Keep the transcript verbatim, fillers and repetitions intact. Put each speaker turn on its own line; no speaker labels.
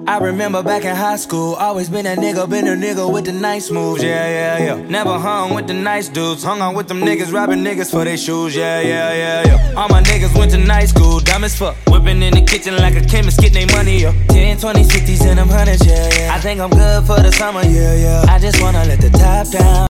I remember back in high school, always been a nigga, been a nigga with the nice moves, yeah, yeah, yeah. Never hung with the nice dudes, hung on with them niggas, robbing niggas for their shoes, yeah, yeah, yeah, yeah. All my niggas went to night school, dumb as fuck, whipping in the kitchen like a chemist, getting their money up. ten, twenties, fifties, and them hundreds, yeah, yeah. I think I'm good for the summer, yeah, yeah. I just wanna let the top down.